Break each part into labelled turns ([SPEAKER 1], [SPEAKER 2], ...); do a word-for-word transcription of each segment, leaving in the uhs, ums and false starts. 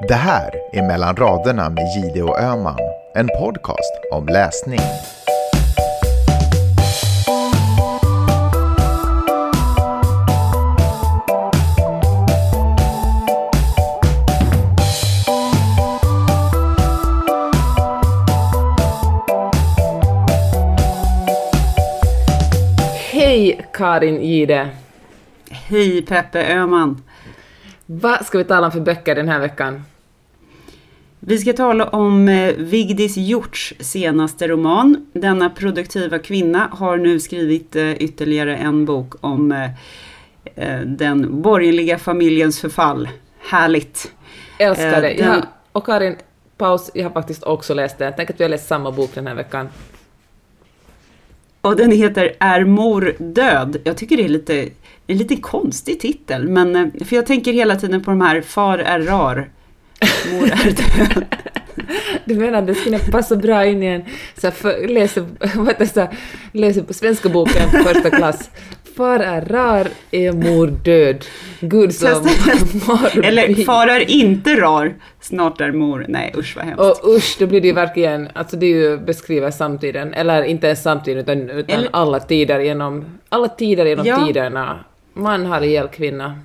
[SPEAKER 1] Det här är Mellan raderna med Gide och Öman, en podcast om läsning.
[SPEAKER 2] Hej Karin Gide.
[SPEAKER 3] Hej Peppe Öman.
[SPEAKER 2] Vad ska vi tala om för böcker den här veckan?
[SPEAKER 3] Vi ska tala om eh, Vigdis Hjorts senaste roman. Denna produktiva kvinna har nu skrivit eh, ytterligare en bok om eh, den borgerliga familjens förfall. Härligt.
[SPEAKER 2] Älskar det.
[SPEAKER 3] Eh, den...
[SPEAKER 2] jag, och Karin, paus, jag har faktiskt också läst den. Tänk att vi har läst samma bok den här veckan.
[SPEAKER 3] Och den heter Är mor död? Jag tycker det är lite, en lite konstig titel. Men, för jag tänker hela tiden på de här Far är rar, mor är död.
[SPEAKER 2] Du menar att det skulle passa bra in i en så här, läser, vad det så, läser på svenska boken första klass. Far är rar, är mor död. Gud som mor.
[SPEAKER 3] Eller far är inte rar, snart är mor. Nej, usch vad hemskt.
[SPEAKER 2] Och usch, då blir det ju verkligen, alltså det är ju beskriver samtiden, eller inte ens samtiden utan, utan eller, alla tider genom, alla tider genom ja. tiderna. Man har ihjäl kvinna.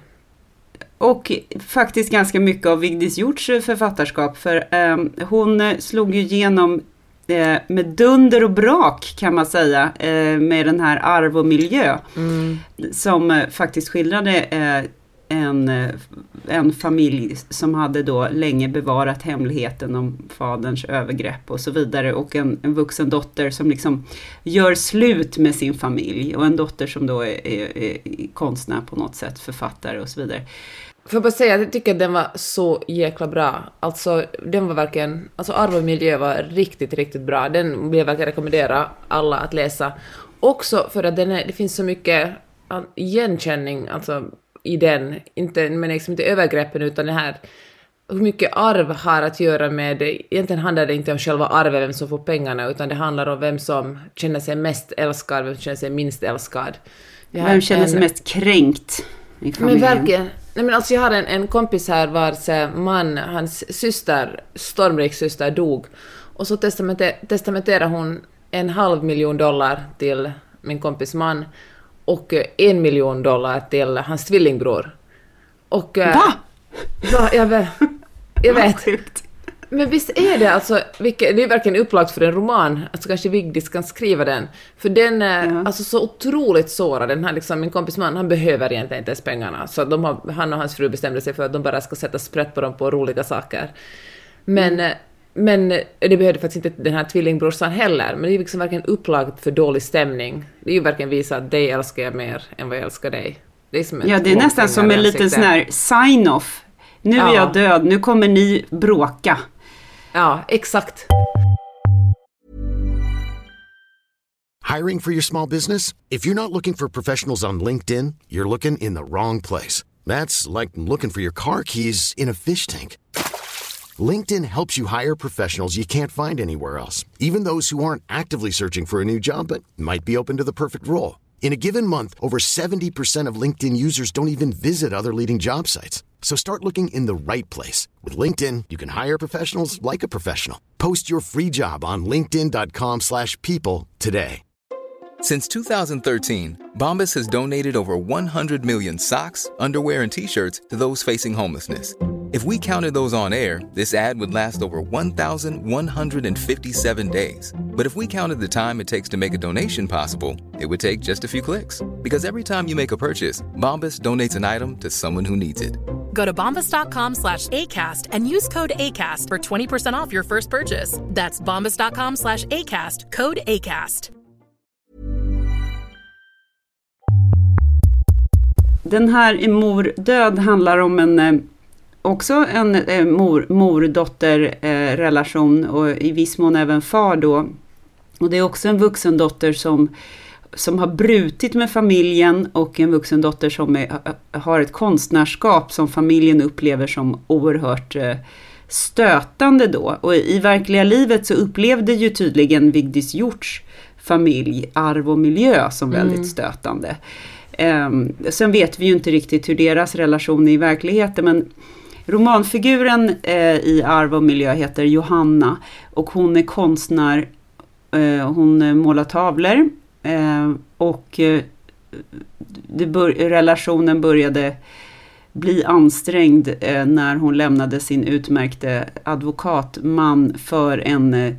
[SPEAKER 3] Och faktiskt ganska mycket av Vigdis Hjorts författarskap, för eh, hon slog ju igenom eh, med dunder och brak kan man säga, eh, med den här Arv och miljö, mm. som eh, faktiskt skildrade eh, en, en familj som hade då länge bevarat hemligheten om faderns övergrepp och så vidare, och en, en vuxen dotter som liksom gör slut med sin familj, och en dotter som då är, är, är konstnär på något sätt, författare och så vidare.
[SPEAKER 2] Får jag bara säga att jag tycker att den var så jäkla bra. Alltså, den var verkligen, alltså Arv och miljö var riktigt, riktigt bra. Den vill jag verkligen rekommendera alla att läsa. Också för att den är, det finns så mycket igenkänning alltså, i den. Inte, men liksom inte övergreppen utan det här, hur mycket arv har att göra med, egentligen handlar det inte om själva arvet, vem som får pengarna, utan det handlar om vem som känner sig mest älskad, vem som känner sig minst älskad.
[SPEAKER 3] Vem känner sig en, mest kränkt i familjen? Men verkligen.
[SPEAKER 2] Nej, men alltså jag har en, en kompis här vars man, hans syster, Stormriks syster, dog. Och så testamenter, testamenterade hon en halv miljon dollar till min kompis man och en miljon dollar till hans tvillingbror. Och,
[SPEAKER 3] Va?
[SPEAKER 2] Ja, jag vet. Jag vet. Men visst är det alltså, vilket, det är verkligen upplagt för en roman, alltså kanske Vigdis kan skriva den, för den är ja. alltså så otroligt sårad. Den här liksom, min kompis man, han behöver egentligen inte ens pengarna, så de har, han och hans fru bestämde sig för att de bara ska sätta sprätt på dem på roliga saker. Men, mm. men det behövde faktiskt inte den här tvillingbrorsan heller, men det är liksom verkligen upplagt för dålig stämning. Det är ju verkligen visa att dig älskar jag mer än vad jag älskar dig. Det är som
[SPEAKER 3] ja, det är nästan som en liten sån här sign-off. Nu ja. är jag död, nu kommer ni bråka.
[SPEAKER 2] Ja, exakt.
[SPEAKER 4] Hiring for your small business? If you're not looking for professionals on LinkedIn, you're looking in the wrong place. That's like looking for your car keys in a fish tank. LinkedIn helps you hire professionals you can't find anywhere else, even those who aren't actively searching for a new job but might be open to the perfect role. In a given month, over seventy percent of LinkedIn users don't even visit other leading job sites. So start looking in the right place. With LinkedIn, you can hire professionals like a professional. Post your free job on linkedin dot com slash people today.
[SPEAKER 5] Since two thousand thirteen, Bombas has donated over one hundred million socks, underwear, and T-shirts to those facing homelessness. If we counted those on air, this ad would last over one thousand one hundred fifty-seven days. But if we counted the time it takes to make a donation possible, it would take just a few clicks. Because every time you make a purchase, Bombas donates an item to someone who needs it.
[SPEAKER 6] Go to bombas dot com slash ACAST and use code ACAST for twenty percent off your first purchase. That's bombas dot com slash ACAST, code ACAST.
[SPEAKER 3] Den här Mor död handlar om en, också en mor, mor-dotter-relation och i viss mån även far då. Och det är också en vuxen dotter som, som har brutit med familjen, och en vuxen dotter som är, har ett konstnärskap som familjen upplever som oerhört stötande då. Och i verkliga livet så upplevde ju tydligen Vigdis Hjorts familj Arv och miljö som väldigt mm. stötande. Um, sen vet vi ju inte riktigt hur deras relation är i verkligheten, men romanfiguren eh, i Arv och miljö heter Johanna och hon är konstnär. Eh, hon målar tavlor eh, och eh, det bör, relationen började bli ansträngd eh, när hon lämnade sin utmärkte advokatman för en eh,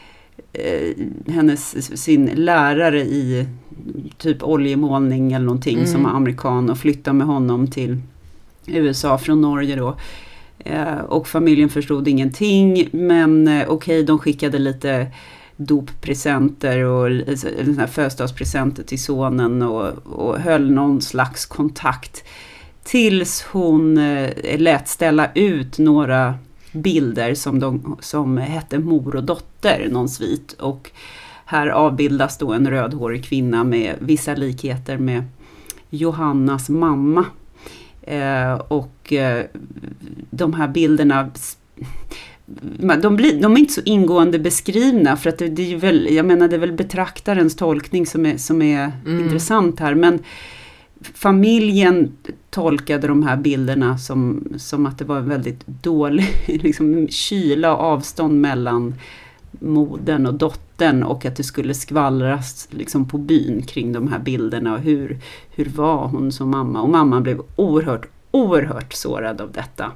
[SPEAKER 3] hennes, sin lärare i typ oljemålning eller någonting mm. som var amerikan och flyttade med honom till U S A från Norge då. Eh, och familjen förstod ingenting, men eh, okej, okay, de skickade lite doppresenter och eller födelsedagspresenter till sonen och, och höll någon slags kontakt tills hon eh, lät ställa ut några bilder som, de, som hette Mor och dotter, någon svit. Och här avbildas då en rödhårig kvinna med vissa likheter med Johannas mamma. Eh, och eh, de här bilderna, de, blir, de är inte så ingående beskrivna för att det, det är väl, jag menar det är väl betraktarens tolkning som är, som är mm. intressant här, men familjen tolkade de här bilderna som, som att det var en väldigt dålig liksom, kyla och avstånd mellan modern och dottern och att det skulle skvallras liksom, på byn kring de här bilderna och hur, hur var hon som mamma, och mamma blev oerhört, oerhört sårad av detta.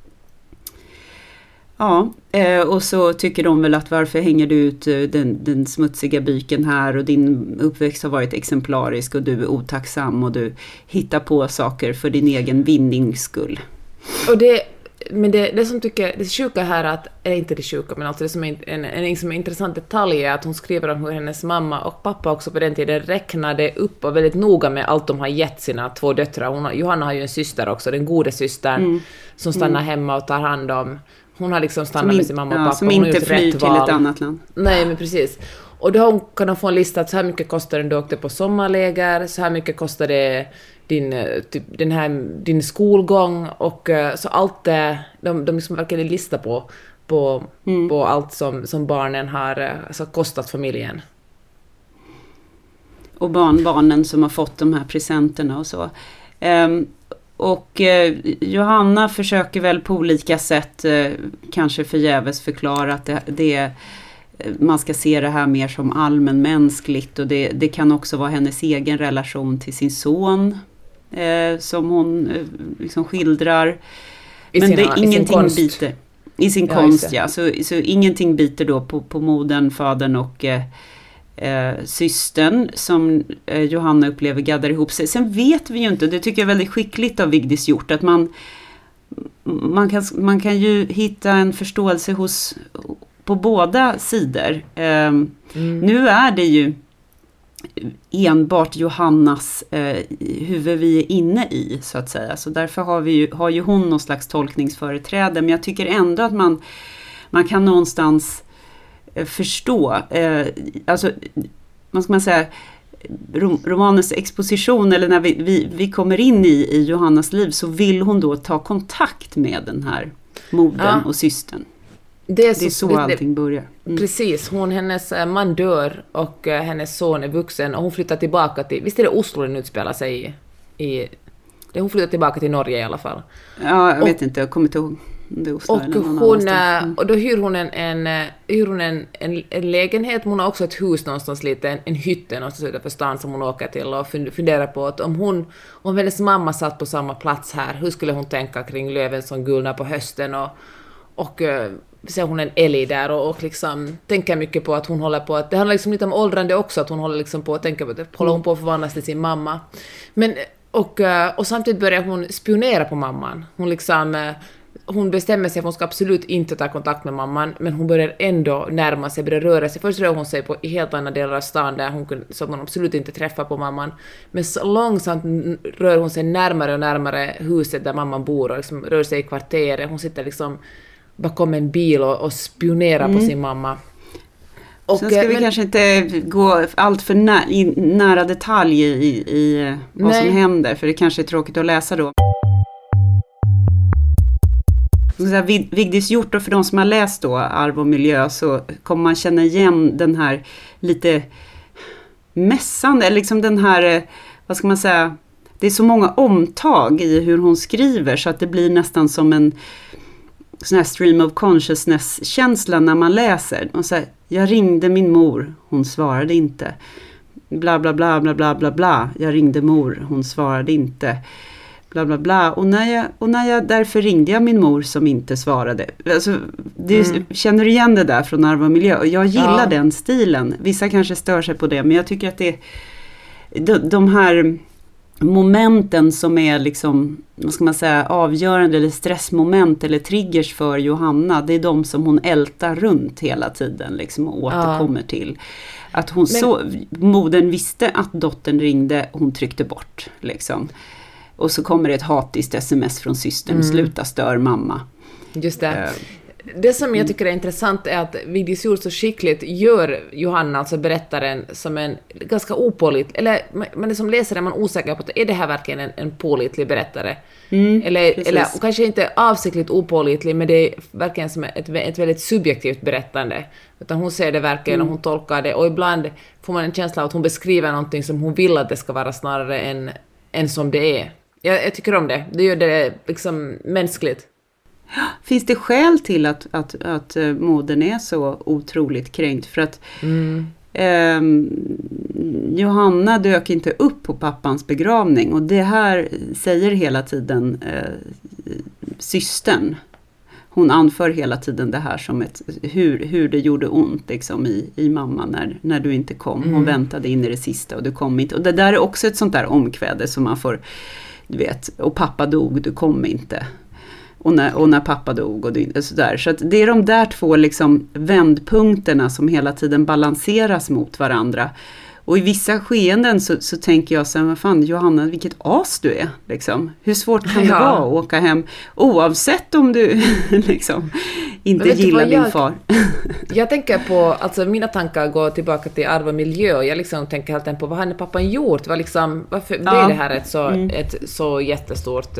[SPEAKER 3] Ja, eh, och så tycker de väl att varför hänger du ut den, den smutsiga byken här och din uppväxt har varit exemplarisk och du är otacksam och du hittar på saker för din egen vinnings skull.
[SPEAKER 2] Och det, men det, det som tycker, det sjuka här att, eller inte det sjuka, men alltså det som är en, en, en som är intressant detalj är att hon skriver om hur hennes mamma och pappa också på den tiden räknade upp och väldigt noga med allt de har gett sina två döttrar. Hon, Johanna har ju en syster också, den gode systern mm. som stannar mm. hemma och tar hand om. Hon har liksom stannat in, med sin mamma och pappa. Ja,
[SPEAKER 3] som inte flyr till ett annat land.
[SPEAKER 2] Nej, men precis. Och då kan de få en lista att så här mycket kostar den du åkte på sommarläger, så här mycket kostar det din, typ, den här, din skolgång och så allt det, de, de liksom verkligen lista på, på, mm. på allt som, som barnen har alltså, kostat familjen.
[SPEAKER 3] Och barnbarnen som har fått de här presenterna och så. Um, Och eh, Johanna försöker väl på olika sätt eh, kanske förgäves förklara att det, det, man ska se det här mer som allmänmänskligt och det, det kan också vara hennes egen relation till sin son eh, som hon eh, liksom skildrar.
[SPEAKER 2] I
[SPEAKER 3] Men
[SPEAKER 2] sina,
[SPEAKER 3] det är ingenting
[SPEAKER 2] i sin
[SPEAKER 3] biter. I sin
[SPEAKER 2] ja,
[SPEAKER 3] konst, ja. Så, så ingenting biter då på, på modern, fadern och eh, Eh, systern som eh, Johanna upplever gaddar ihop sig. Sen vet vi ju inte, det tycker jag är väldigt skickligt av Vigdis Hjorth, att man, man, kan, man kan ju hitta en förståelse hos, på båda sidor. Eh, mm. Nu är det ju enbart Johannas eh, huvud vi är inne i, så att säga. Så därför har, vi ju, har ju hon någon slags tolkningsföreträde, men jag tycker ändå att man, man kan någonstans förstå, eh, alltså vad ska man säga, rom, romanens exposition, eller när vi, vi, vi kommer in i, i Johannas liv, så vill hon då ta kontakt med den här modern ja. och systern. Det är så, det är så det, allting börjar.
[SPEAKER 2] Mm. Precis, hon, hennes man dör och uh, hennes son är vuxen och hon flyttar tillbaka till, visst är det Oslo den utspelar sig i, i det, hon flyttar tillbaka till Norge i alla fall.
[SPEAKER 3] Ja, jag
[SPEAKER 2] och,
[SPEAKER 3] vet inte, jag kommer inte ihåg.
[SPEAKER 2] Och, hon, mm. och då hyr hon, en, en, hyr hon en, en, en lägenhet, hon har också ett hus någonstans lite, en, en hytte någonstans utanför stan som hon åker till och funderar på att om hon, om hennes mamma satt på samma plats här, hur skulle hon tänka kring löven som gulnar på hösten och, och uh, ser hon en älg där och, och liksom tänker mycket på att hon håller på att, det handlar liksom lite om åldrande också, att hon håller liksom på att tänka på att håller hon på att förvandlas till sin mamma. Men, och, och samtidigt börjar hon spionera på mamman. Hon liksom hon bestämmer sig att hon ska absolut inte ta kontakt med mamman, men hon börjar ändå närma sig, börjar röra sig. Först rör hon sig på i helt andra delar av stan där hon kunde, så att hon absolut inte träffar på mamman. Men så långsamt rör hon sig närmare och närmare huset där mamman bor och liksom rör sig i kvarteret. Hon sitter liksom bakom en bil och, och spionerar mm. på sin mamma.
[SPEAKER 3] Och, sen ska vi men, kanske inte gå allt för nä, i, nära detalj i, i vad nej. som händer, för det kanske är tråkigt att läsa då. Vigdis Hjorth, och för de som har läst då Arv och miljö, så kommer man känna igen den här lite mässande, eller liksom den här, vad ska man säga, det är så många omtag i hur hon skriver så att det blir nästan som en sån här stream of consciousness-känsla när man läser. Och så här, jag ringde min mor, hon svarade inte. Bla bla bla bla bla bla bla. Jag ringde mor, hon svarade inte. Bla bla bla. Och när jag, och när jag därför ringde jag min mor som inte svarade. Alltså, det, mm. Känner du igen det där från Arv och miljö? Och jag gillar ja. den stilen. Vissa kanske stör sig på det, men jag tycker att det de, de här momenten som är liksom, vad ska man säga, avgörande eller stressmoment eller triggers för Johanna, det är de som hon ältar runt hela tiden liksom, och återkommer ja. till. Att hon Men, så, modern visste att dottern ringde, hon tryckte bort liksom. Och så kommer det ett hatiskt sms från systern, mm. sluta stör mamma.
[SPEAKER 2] Just det. Uh, Det som jag tycker är intressant är att Vigdis Hjorth så skickligt gör Johanna, alltså berättaren, som en ganska opålitlig, eller man är som läsare, man är osäker på att är det här verkligen en, en pålitlig berättare? Mm, eller, eller kanske inte avsiktligt opålitlig, men det är verkligen som ett, ett väldigt subjektivt berättande. Utan hon ser det verkligen mm. och hon tolkar det, och ibland får man en känsla av att hon beskriver någonting som hon vill att det ska vara snarare än, än som det är. Jag, jag tycker om det. Det gör det liksom mänskligt.
[SPEAKER 3] Finns det skäl till att, att, att modern är så otroligt kränkt? För att mm. eh, Johanna dök inte upp på pappans begravning. Och det här säger hela tiden eh, systern. Hon anför hela tiden det här som ett, hur, hur det gjorde ont liksom, i, i mamma när, när du inte kom. Hon mm. väntade in i det sista och du kom inte. Och det där är också ett sånt där omkväde som man får, du vet, och pappa dog, du kom inte. Och när, och när pappa dog och det, sådär. Så att det är de där två liksom vändpunkterna som hela tiden balanseras mot varandra. Och i vissa skeenden så, så tänker jag så här, vad fan Johanna, vilket as du är. Liksom. Hur svårt kan det ja. vara att åka hem oavsett om du liksom, inte gillar din jag, far?
[SPEAKER 2] Jag tänker på, alltså mina tankar går tillbaka till Arv och miljö. Och jag liksom tänker helt enkelt på vad hade pappan gjort? Var liksom, varför ja. blev det här ett så, mm. ett så jättestort...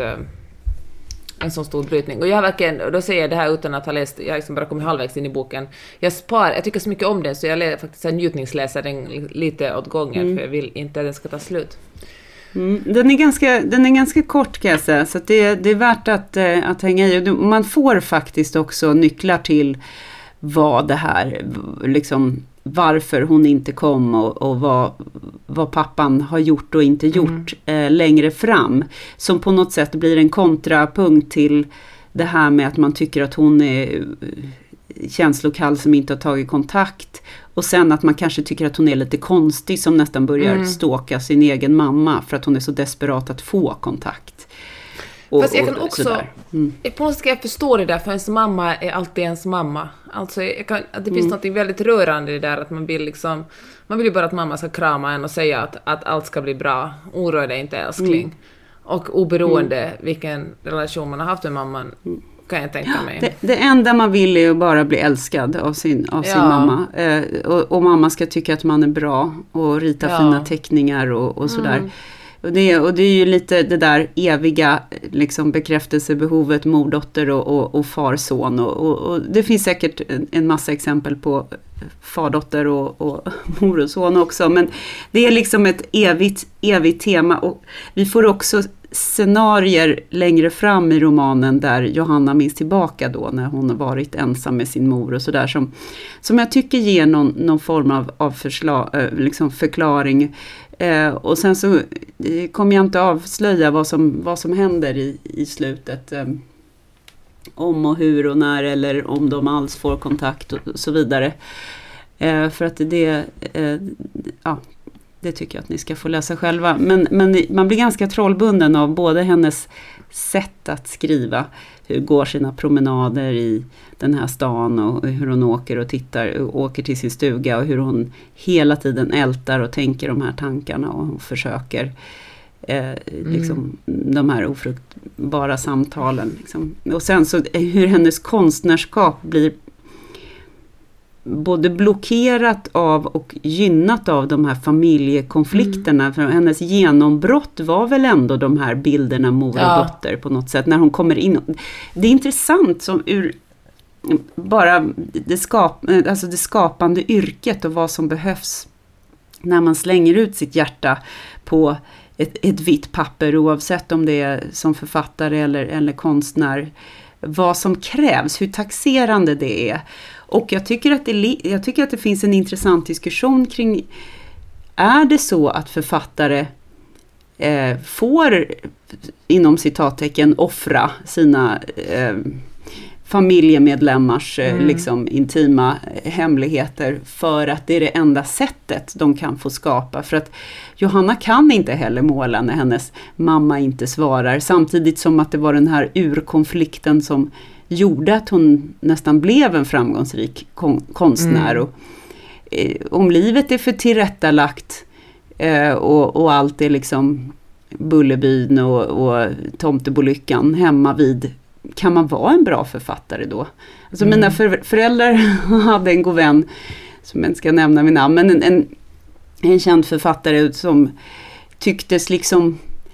[SPEAKER 2] en sån stor brytning. Och jag har verkligen, och då säger jag det här utan att ha läst, jag har liksom bara kommit halvvägs in i boken. Jag spar, jag tycker så mycket om den så jag lä, faktiskt en njutningsläser den lite åt gången mm. för jag vill inte att den ska ta slut.
[SPEAKER 3] Mm. Den är ganska, den är ganska kort kan jag säga, så att det, det är värt att, att hänga i. Man får faktiskt också nycklar till vad det här liksom, varför hon inte kom och, och vad, vad pappan har gjort och inte gjort mm. eh, längre fram. Som på något sätt blir en kontrapunkt till det här med att man tycker att hon är känslokall som inte har tagit kontakt. Och sen att man kanske tycker att hon är lite konstig som nästan börjar mm. ståka sin egen mamma för att hon är så desperat att få kontakt.
[SPEAKER 2] Och, Fast jag kan också, mm. på något sätt jag förstår det där, för ens mamma är alltid ens mamma. Alltså jag kan, att det finns mm. något väldigt rörande i det där, att man vill liksom, man vill ju bara att mamma ska krama en och säga att, att allt ska bli bra, oroa dig inte älskling. Mm. Och oberoende mm. vilken relation man har haft med mamman, kan jag tänka mig.
[SPEAKER 3] Det, det enda man vill är ju bara bli älskad av sin, av sin ja. mamma. Eh, och, och mamma ska tycka att man är bra och rita ja. fina teckningar och, och sådär. Mm. Och det, och det är ju lite det där eviga liksom, bekräftelsebehovet mordotter och, och, och farson. Och, och, och det finns säkert en, en massa exempel på fardotter och, och mor och son också. Men det är liksom ett evigt, evigt tema. Och vi får också scenarier längre fram i romanen där Johanna minns tillbaka då när hon har varit ensam med sin mor och sådär. Som, som jag tycker ger någon, någon form av, av förslag, liksom förklaring. Eh, och sen så eh, kommer jag inte avslöja vad som, vad som händer i, i slutet. Eh, om och hur och när eller om de alls får kontakt och så vidare. Eh, för att det, eh, ja, det tycker jag att ni ska få läsa själva. Men, men man blir ganska trollbunden av både hennes sätt att skriva. Hur går sina promenader i den här stan och hur hon åker och tittar, åker till sin stuga och hur hon hela tiden ältar och tänker de här tankarna och hon försöker eh, liksom, mm. de här ofruktbara samtalen. Liksom. Och sen så hur hennes konstnärskap blir både blockerat av och gynnat av de här familjekonflikterna. Mm. För hennes genombrott var väl ändå de här bilderna mor och ja. dotter på något sätt. När hon kommer in. Det är intressant som ur bara det, skap, alltså det skapande yrket och vad som behövs när man slänger ut sitt hjärta på ett, ett vitt papper, oavsett om det är som författare eller, eller konstnär, vad som krävs, hur taxerande det är. Och jag tycker att det, jag tycker att det finns en intressant diskussion kring, är det så att författare eh, får, inom citattecken, offra sina eh, familjemedlemmars mm. liksom, intima hemligheter för att det är det enda sättet de kan få skapa. För att Johanna kan inte heller måla när hennes mamma inte svarar, samtidigt som att det var den här urkonflikten som gjorde att hon nästan blev en framgångsrik kon- konstnär. Mm. Och, eh, om livet är för tillrättalagt eh, och, och allt är liksom Bullerbyn och, och Tomtebolyckan hemma vid, kan man vara en bra författare då? Alltså mm. mina för, föräldrar hade en god vän, som jag inte ska nämna vid namn, men en, en, en känd författare som tycktes liksom,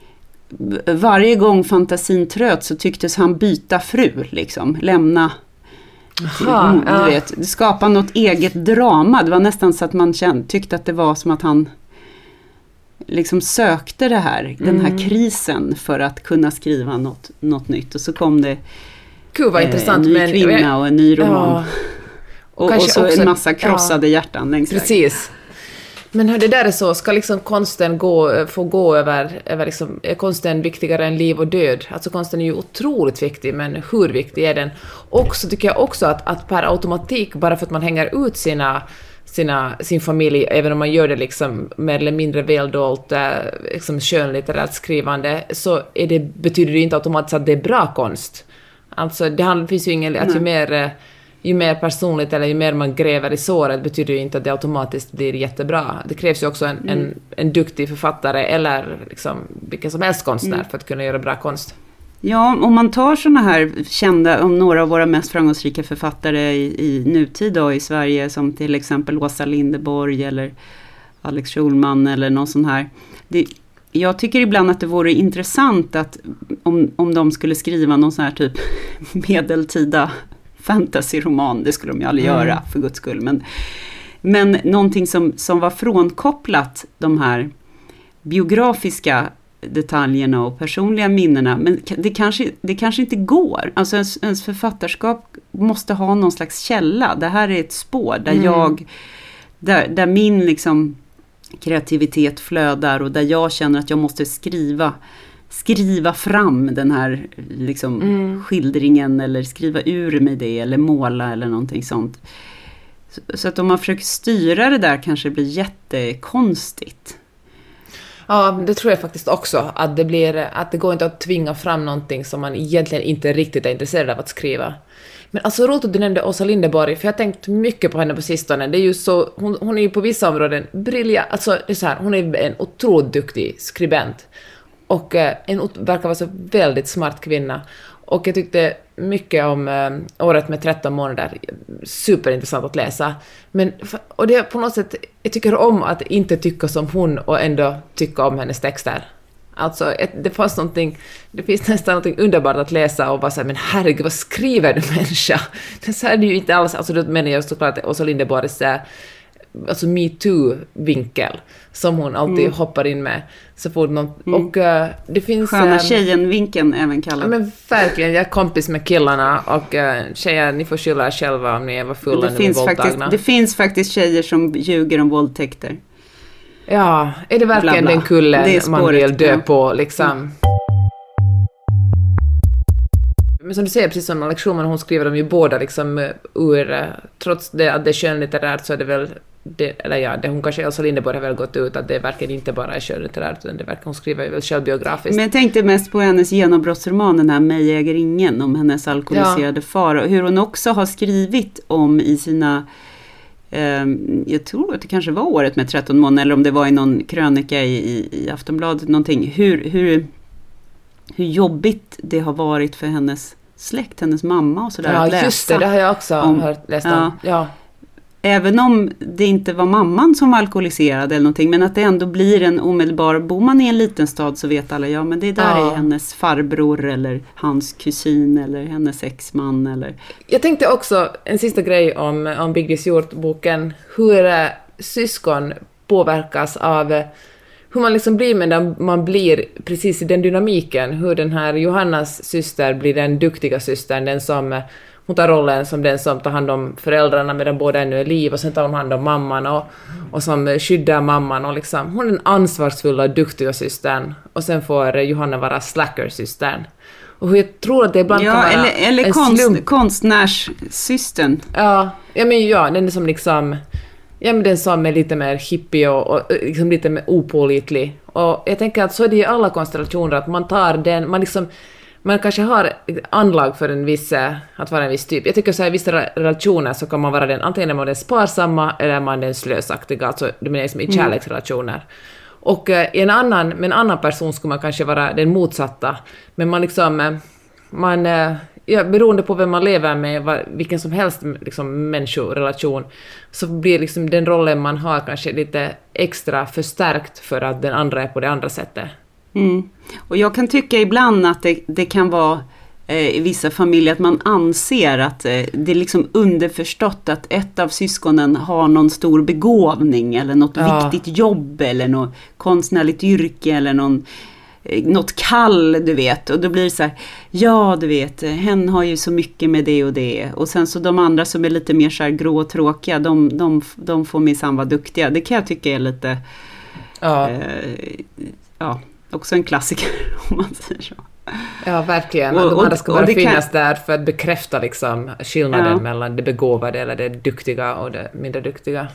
[SPEAKER 3] varje gång fantasin tröt så tycktes han byta fru, liksom, lämna,
[SPEAKER 2] Aha,
[SPEAKER 3] du
[SPEAKER 2] ja.
[SPEAKER 3] vet, skapa något eget drama. Det var nästan så att man kände, tyckte att det var som att han liksom sökte det här, mm. den här krisen för att kunna skriva något, något nytt. Och så kom det
[SPEAKER 2] Gud, vad
[SPEAKER 3] eh,
[SPEAKER 2] intressant,
[SPEAKER 3] en ny
[SPEAKER 2] men,
[SPEAKER 3] kvinna och en ny roman.
[SPEAKER 2] Ja.
[SPEAKER 3] Och, och, och så också en massa krossade
[SPEAKER 2] ja,
[SPEAKER 3] hjärtan längs vägen.
[SPEAKER 2] Precis. Men hur det där är så, ska liksom konsten gå, få gå över, över liksom, är konsten viktigare än liv och död? Alltså konsten är ju otroligt viktig, men hur viktig är den? Och så tycker jag också att, att per automatik, bara för att man hänger ut sina, sina, sin familj, även om man gör det liksom mer eller mindre väldolt, liksom skönlitterärt skrivande, så är det, betyder det inte automatiskt att det är bra konst. Alltså det finns ju ingen, att ju mer... ju mer personligt eller ju mer man gräver i såret betyder ju inte att det automatiskt blir jättebra. Det krävs ju också en, mm. en, en duktig författare eller liksom vilken som helst konstnär mm. för att kunna göra bra konst.
[SPEAKER 3] Ja, om man tar såna här kända, om några av våra mest framgångsrika författare i, i nutid då, i Sverige, som till exempel Åsa Linderborg eller Alex Schulman eller någon sån här. Det, jag tycker ibland att det vore intressant att om, om de skulle skriva någon sån här typ medeltida fantasyroman, det skulle de ju aldrig mm. göra för guds skull, men, men någonting som, som var frånkopplat de här biografiska detaljerna och personliga minnena, men det kanske, det kanske inte går. Alltså ens, ens författarskap måste ha någon slags källa. Det här är ett spår där mm. jag, där, där min liksom kreativitet flödar och där jag känner att jag måste skriva skriva fram den här liksom mm. skildringen eller skriva ur mig det eller måla eller någonting sånt. Så, så att om man försöker styra det där kanske det blir jättekonstigt.
[SPEAKER 2] Ja, det tror jag faktiskt också. Att det, blir, att det går inte att tvinga fram någonting som man egentligen inte riktigt är intresserad av att skriva. Men alltså roligt att du nämnde Åsa Linderborg, för jag har tänkt mycket på henne på sistone. Det är ju så, hon, hon är ju på vissa områden briljant. Alltså det är så här, hon är en otroligt duktig skribent. Och en verkar vara så väldigt smart kvinna. Och jag tyckte mycket om äh, året med tretton månader. Superintressant att läsa. Men, och det är på något sätt, jag tycker om att inte tycka som hon och ändå tycka om hennes texter. Alltså ett, det fanns någonting, det finns nästan någonting underbart att läsa och bara säga, men herregud, vad skriver du människa? Det så är det ju inte alls, alltså då menar jag såklart att Åsa Linderborgs alltså MeToo-vinkel som hon alltid mm. hoppar in med så fort någon, mm. och uh, det finns
[SPEAKER 3] sköna
[SPEAKER 2] um,
[SPEAKER 3] tjejen-vinkeln även kallad.
[SPEAKER 2] Ja, men verkligen, jag är kompis med killarna och uh, tjejer, ni får skylla er själva om ni var fulla
[SPEAKER 3] det
[SPEAKER 2] när ni var
[SPEAKER 3] faktiskt,
[SPEAKER 2] våldtagna.
[SPEAKER 3] Det finns faktiskt tjejer som ljuger om våldtäkter.
[SPEAKER 2] Ja, är det verkligen bla bla. Den kullen man vill dö på liksom? Mm. Men som du säger, precis som Alex Schulman, hon skriver dem ju båda liksom ur, trots det att det är skönlitterärt så är det väl, det, eller ja, det hon kanske, Elsa Linderborg har väl gått ut att det verkar inte bara är skönlitterärt, utan det verkar, hon skriver väl självbiografiskt.
[SPEAKER 3] Men jag tänkte mest på hennes genombrottsroman, den här Mig äger ingen, om hennes alkoholiserade ja. far, och hur hon också har skrivit om i sina, eh, jag tror att det kanske var året med tretton månader, eller om det var i någon krönika i, i, i Aftonbladet, någonting, hur, hur hur jobbigt det har varit för hennes släkt, hennes mamma och sådär
[SPEAKER 2] ja,
[SPEAKER 3] att läsa.
[SPEAKER 2] Ja, just det, det har jag också
[SPEAKER 3] om,
[SPEAKER 2] hört läst
[SPEAKER 3] ja.
[SPEAKER 2] om. Ja.
[SPEAKER 3] Även om det inte var mamman som var alkoholiserad eller någonting, men att det ändå blir en omedelbar, bor man i en liten stad så vet alla, ja men det där ja. är hennes farbror eller hans kusin eller hennes exman eller...
[SPEAKER 2] Jag tänkte också, en sista grej om, om Vigdis Hjorth-boken, hur syskon påverkas av hur man liksom blir med den, man blir precis i den dynamiken, hur den här Johannas syster blir den duktiga systern, den som hon tar rollen som den som tar hand om föräldrarna medan båda ännu är i liv, och sen tar hon hand om mamman och, och som skyddar mamman, och liksom, hon är den ansvarsfulla och duktiga systern, och sen får Johanna vara slacker-systern. Och hur jag tror att det ibland
[SPEAKER 3] ja,
[SPEAKER 2] kan vara
[SPEAKER 3] eller, eller
[SPEAKER 2] en
[SPEAKER 3] konst,
[SPEAKER 2] slump.
[SPEAKER 3] konstnärssystern.
[SPEAKER 2] Ja, ja, men ja, den är som liksom, ja, men den som är lite mer hippie och, och liksom lite mer opålitlig. Och jag tänker att så är det i alla konstellationer, att man tar den, man liksom, man kanske har anlag för en viss, att vara en viss typ. Jag tycker så här, i vissa relationer så kan man vara den, antingen är man den sparsamma eller man den slösaktiga, alltså det menar som i kärleksrelationer. Och eh, i en annan, med en annan person skulle man kanske vara den motsatta, men man liksom, eh, man, eh, ja, beroende på vem man lever med, var, vilken som helst liksom, människorelation, så blir liksom den rollen man har kanske lite extra förstärkt för att den andra är på det andra sättet.
[SPEAKER 3] Mm. Och jag kan tycka ibland att det, det kan vara eh, i vissa familjer att man anser att eh, det är liksom underförstått att ett av syskonen har någon stor begåvning eller något
[SPEAKER 2] ja.
[SPEAKER 3] viktigt jobb eller något konstnärligt yrke eller någon, eh, något kall, du vet. Och då blir det så här, ja du vet, hen har ju så mycket med det och det. Och sen så de andra som är lite mer så här grå och tråkiga, de, de, de får minsann vara duktiga. Det kan jag tycka är lite...
[SPEAKER 2] Ja.
[SPEAKER 3] Eh, ja. Också en klassiker om man säger så.
[SPEAKER 2] Ja, verkligen.
[SPEAKER 3] Och,
[SPEAKER 2] de andra ska
[SPEAKER 3] och,
[SPEAKER 2] bara
[SPEAKER 3] och
[SPEAKER 2] finnas
[SPEAKER 3] kan...
[SPEAKER 2] där för att bekräfta liksom skillnaden
[SPEAKER 3] ja.
[SPEAKER 2] mellan det begåvade eller det duktiga och det mindre duktiga.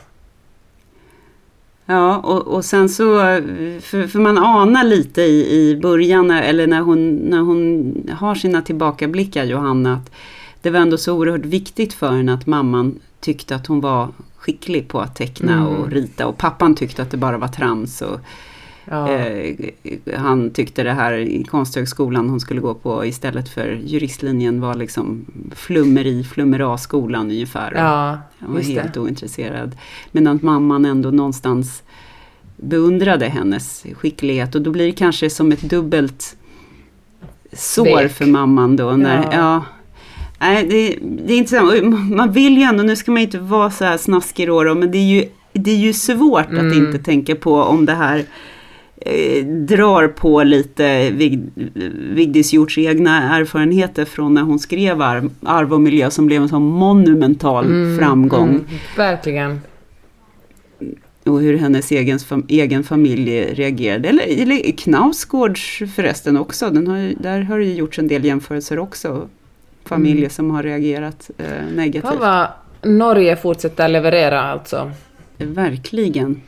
[SPEAKER 3] Ja, och, och sen så, för, för man anar lite i, i början, eller när hon, när hon har sina tillbakablickar, Johanna, att det var ändå så oerhört viktigt för henne att mamman tyckte att hon var skicklig på att teckna mm. och rita, och pappan tyckte att det bara var trams, och
[SPEAKER 2] Ja.
[SPEAKER 3] Eh, han tyckte det här i konsthögskolan hon skulle gå på istället för juristlinjen var liksom flummeri, flummera-skolan ungefär.
[SPEAKER 2] Ja,
[SPEAKER 3] han var
[SPEAKER 2] just
[SPEAKER 3] helt
[SPEAKER 2] det.
[SPEAKER 3] ointresserad. Men att mamman ändå någonstans beundrade hennes skicklighet, och då blir det kanske som ett dubbelt sår
[SPEAKER 2] Svek.
[SPEAKER 3] för mamman då. När, ja. Ja, nej, det, det är inte så. Man vill ju ändå, nu ska man inte vara så här snaskig då, men det är ju, det är ju svårt mm. att inte tänka på om det här eh, drar på lite Vig, Vigdis Hjorts egna erfarenheter från när hon skrev Arv, Arv och miljö, som blev en sån monumental mm, framgång. Mm,
[SPEAKER 2] verkligen.
[SPEAKER 3] Och hur hennes egen, fam- egen familj reagerade. Eller, eller Knausgårds förresten också. Den har, där har det gjorts en del jämförelser också. Familjer mm. som har reagerat eh, negativt.
[SPEAKER 2] Vad Norge fortsätter leverera alltså.
[SPEAKER 3] Verkligen.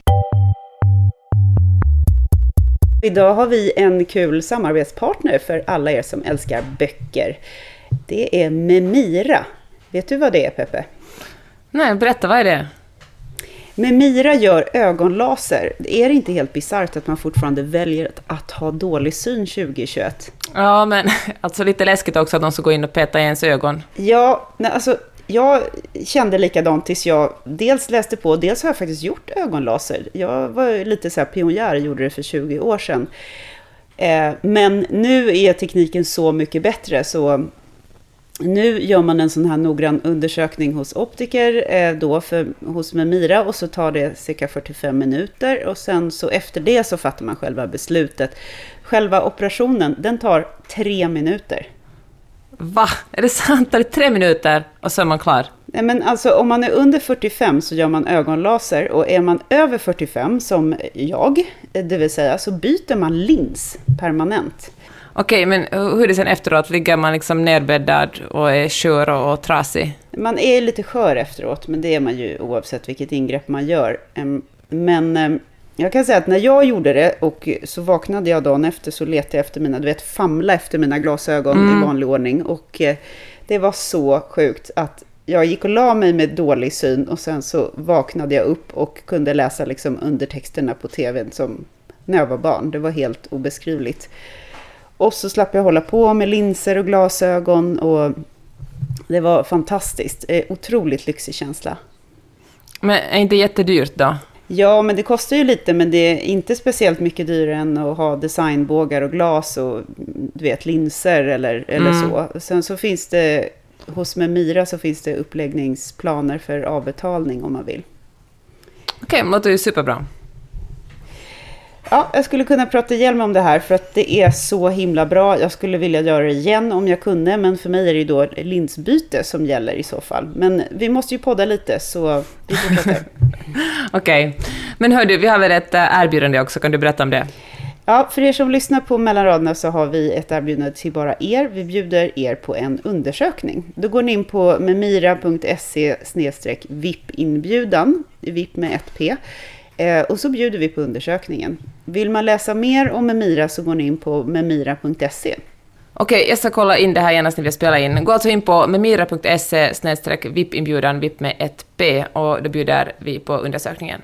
[SPEAKER 3] Idag har vi en kul samarbetspartner för alla er som älskar böcker. Det är Memira. Vet du vad det är, Peppe?
[SPEAKER 2] Nej, berätta, vad är det?
[SPEAKER 3] Memira gör ögonlaser. Är det inte helt bizarrt att man fortfarande väljer att, att ha dålig syn tjugohundratjugoett?
[SPEAKER 2] Ja, men alltså lite läskigt också att de ska gå in och peta i ens ögon.
[SPEAKER 3] Ja, nej, alltså jag kände likadant tills jag dels läste på, dels har jag faktiskt gjort ögonlaser. Jag var lite så här pionjär, gjorde det för tjugo år sedan. Eh, men nu är tekniken så mycket bättre, så nu gör man en sån här noggrann undersökning hos optiker eh, då för, hos Memira, och så tar det cirka fyrtiofem minuter, och sen så efter det så fattar man själva beslutet. Själva operationen, den tar tre minuter.
[SPEAKER 2] Va? Är det sant? Det är tre minuter och så är man klar?
[SPEAKER 3] Nej, men alltså om man är under fyrtiofem så gör man ögonlaser, och är man över fyrtiofem som jag, det vill säga, så byter man lins permanent.
[SPEAKER 2] Okej, men hur är det sen efteråt? Ligger man liksom nerbäddad och är skör och, och trasig?
[SPEAKER 3] Man är lite skör efteråt, men det är man ju oavsett vilket ingrepp man gör. Men jag kan säga att när jag gjorde det och så vaknade jag dagen efter, så letade jag efter mina, du vet, famla efter mina glasögon mm. i vanlig ordning. Och det var så sjukt att jag gick och la mig med dålig syn, och sen så vaknade jag upp och kunde läsa liksom undertexterna på tvn som när jag var barn. Det var helt obeskrivligt. Och så slapp jag hålla på med linser och glasögon, och det var fantastiskt. Otroligt lyxig känsla.
[SPEAKER 2] Men är inte jättedyrt då?
[SPEAKER 3] Ja, men det kostar ju lite, men det är inte speciellt mycket dyrare än att ha designbågar och glas och du vet, linser eller, eller mm. så. Sen så finns det, hos Memira så finns det uppläggningsplaner för avbetalning om man vill.
[SPEAKER 2] Okej, okay, men det är ju superbra.
[SPEAKER 3] ja, jag skulle kunna prata ihjäl mig om det här för att det är så himla bra. Jag skulle vilja göra det igen om jag kunde, men för mig är det ju då linsbyte som gäller i så fall. Men vi måste ju podda lite, så vi får prata.
[SPEAKER 2] Okej, okay. Men hör du, vi har väl ett erbjudande också, kan du berätta om det?
[SPEAKER 3] Ja, för er som lyssnar på Mellanraderna så har vi ett erbjudande till bara er. Vi bjuder er på en undersökning. Då går ni in på memira.se snedstreck vip-inbjudan, vip med ett p. Eh, och så bjuder vi på undersökningen. Vill man läsa mer om Memira så går ni in på memira punkt se.
[SPEAKER 2] Okej, okay, jag ska kolla in det här genast när vi spelar in. Gå alltså in på memira punkt se snedstreck vip-inbjudan, vip med ett p, och då bjuder vi på undersökningen.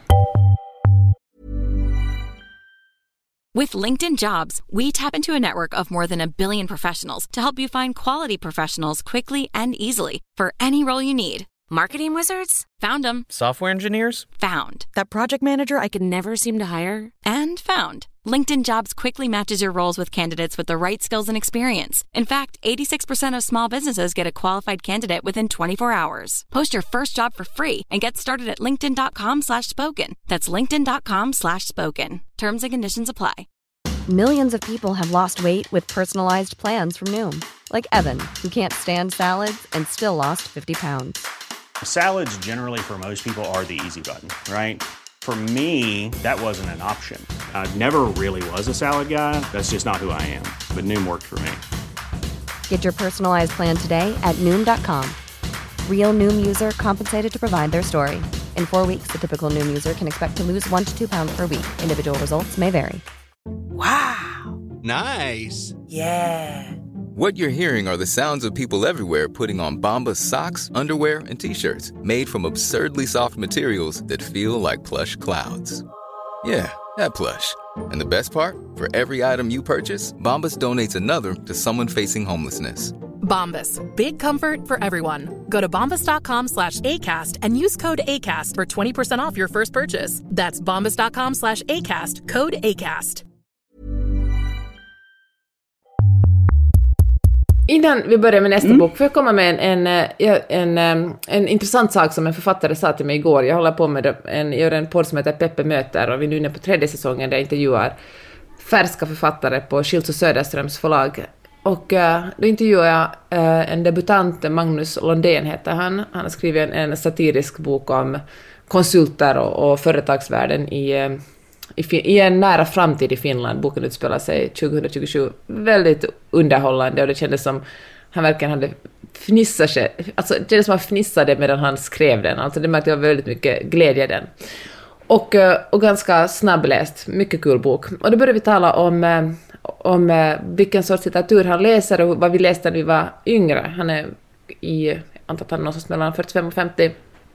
[SPEAKER 7] With LinkedIn Jobs, we tap into a network of more than a billion professionals to help you find quality professionals quickly and easily for any role you need. Marketing wizards? Found them.
[SPEAKER 8] Software engineers?
[SPEAKER 7] Found. That project manager I could never seem to hire? And found. LinkedIn Jobs quickly matches your roles with candidates with the right skills and experience. In fact, eighty-six percent of small businesses get a qualified candidate within twenty-four hours. Post your first job for free and get started at linkedin.com slash spoken. That's linkedin.com slash spoken. Terms and conditions apply.
[SPEAKER 9] Millions of people have lost weight with personalized plans from Noom. Like Evan, who can't stand salads and still lost fifty pounds.
[SPEAKER 10] Salads generally for most people are the easy button, right? For me, that wasn't an option. I never really was a salad guy. That's just not who I am. But Noom worked for me.
[SPEAKER 9] Get your personalized plan today at noom dot com. Real Noom user compensated to provide their story. In four weeks, the typical Noom user can expect to lose one to two pounds per week. Individual results may vary.
[SPEAKER 11] Wow.
[SPEAKER 8] Nice.
[SPEAKER 11] Yeah.
[SPEAKER 5] What you're hearing are the sounds of people everywhere putting on Bombas socks, underwear, and T-shirts made from absurdly soft materials that feel like plush clouds. Yeah, that plush. And the best part? For every item you purchase, Bombas donates another to someone facing homelessness.
[SPEAKER 6] Bombas. Big comfort for everyone. Go to bombas.com slash ACAST and use code ACAST for twenty percent off your first purchase. That's bombas.com slash ACAST. Code ACAST.
[SPEAKER 2] Innan vi börjar med nästa mm. bok får jag komma med en, en, en, en, en intressant sak som en författare sa till mig igår. Jag håller på med en, jag gör en podd som heter Peppe möter, och vi är nu inne på tredje säsongen där jag intervjuar färska författare på Schilds och Söderströms förlag. Och uh, då intervjuar jag uh, en debutant, Magnus Londén heter han. Han har skrivit en, en satirisk bok om konsulter och, och företagsvärlden i... Uh, I en nära framtid i Finland. Boken utspelar sig tjugohundratjugosju. Väldigt underhållande, och det kändes som han verkligen hade fnissat sig. Alltså det kändes som han fnissade medan han skrev den. Alltså det märkte jag väldigt mycket glädje i den. Och, och ganska snabbläst. Mycket kul bok. Och då började vi tala om, om vilken sorts litteratur han läser och vad vi läste när vi var yngre. Han är i, antar att han är någonstans mellan fyrtiofem och femtio.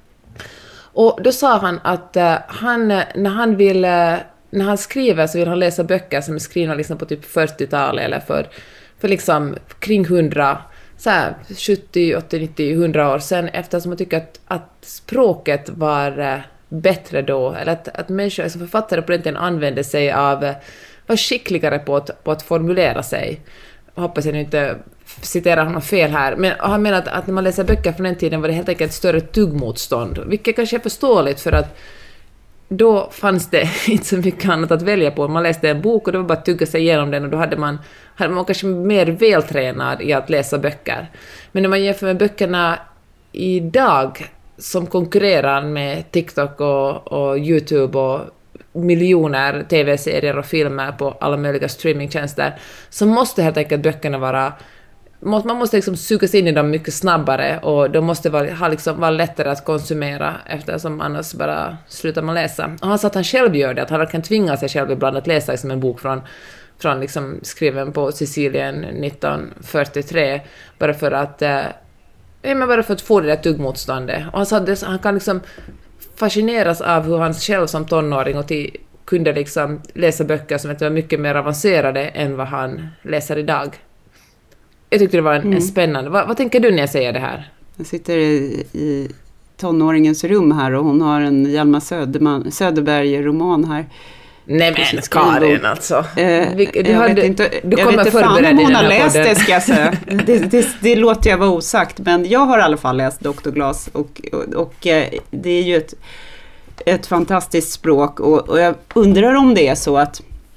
[SPEAKER 2] Och då sa han att uh, han, när han vill, uh, när han skriver så vill han läsa böcker som är skrivna liksom på typ fyrtiotalet eller för, för liksom kring hundra, så här sjuttio, åttio, nittio, hundra år sedan, eftersom man tycker att, att språket var uh, bättre då, eller att, att människor som författare på den tiden använde sig av, uh, var skickligare på att, på att formulera sig. Jag hoppas jag nu inte citerar honom fel här, men han menar att, att när man läser böcker från den tiden var det helt enkelt ett större tuggmotstånd, vilket kanske är förståeligt för att då fanns det inte så mycket annat att välja på. Man läste en bok och det var bara att tugga sig igenom den, och då hade man, hade man kanske mer vältränad i att läsa böcker. Men när man jämför med böckerna idag som konkurrerar med TikTok och, och YouTube och miljoner tv-serier och filmer på alla möjliga streamingtjänster, så måste helt enkelt böckerna vara, man måste liksom sugas in i dem mycket snabbare, och de måste vara, ha liksom, vara lättare att konsumera, eftersom annars bara slutar man läsa. Och han sa att han själv gör det, att han kan tvinga sig själv ibland att läsa liksom en bok från, från liksom skriven på Sicilien nittonhundrafyrtiotre, bara för att eh, men bara för att få det där tuggmotståndet. Och han sa att han kan liksom fascineras av hur han själv som tonåring och till, kunde liksom läsa böcker som var mycket mer avancerade än vad han läser idag. Jag tyckte det var en, mm. en spännande. Va, vad tänker du när jag säger det här?
[SPEAKER 3] Jag sitter i, i tonåringens rum här, och hon har en Hjalmar Söderman, Söderberg-roman här.
[SPEAKER 2] Nej men Karin alltså.
[SPEAKER 3] Eh,
[SPEAKER 2] du
[SPEAKER 3] jag
[SPEAKER 2] hade,
[SPEAKER 3] vet inte,
[SPEAKER 2] du
[SPEAKER 3] jag vet inte fan om hon har läst det, ska jag säga. det, det, det låter jag vara osagt, men jag har i alla fall läst doktor Glas, och, och, och det är ju ett, ett fantastiskt språk, och, och jag undrar om det är så att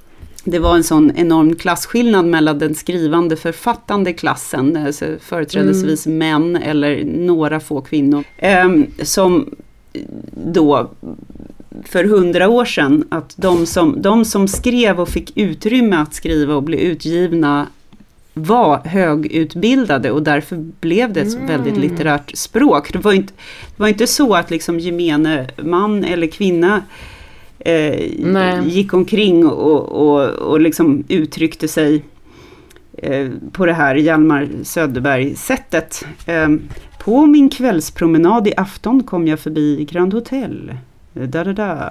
[SPEAKER 3] det var en sån enorm klasskillnad mellan den skrivande författande klassen, alltså företrädesvis mm. män eller några få kvinnor, eh, som då för hundra år sedan, att de som, de som skrev och fick utrymme att skriva och bli utgivna var högutbildade, och därför blev det ett mm. väldigt litterärt språk. Det var inte, det var inte så att liksom gemene man eller kvinna eh, gick omkring och, och, och liksom uttryckte sig eh, på det här Hjalmar Söderberg-sättet. Eh, på min kvällspromenad i afton kom jag förbi Grand Hotel. Da, da, da.